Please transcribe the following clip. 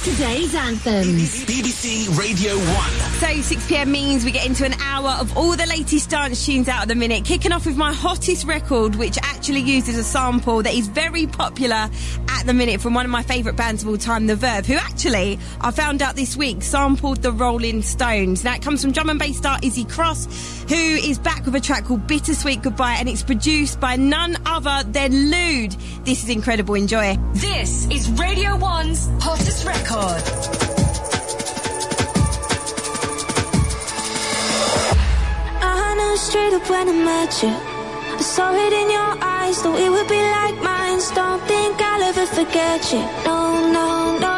Today's anthems. BBC Radio 1. So 6pm means we get into an hour of all the latest dance tunes out at the minute, kicking off with my hottest record, which actually uses a sample that is very popular at the minute from one of my favourite bands of all time, The Verve, who actually, I found out this week, sampled the Rolling Stones. Now it comes from drum and bass star Izzy Cross, who is back with a track called Bittersweet Goodbye, and it's produced by none other than Lude. This is incredible, enjoy. This is Radio 1's hottest record. I knew straight up when I met you. I saw it in your eyes, thought it would be like mine. Don't think I'll ever forget you. No, no, no.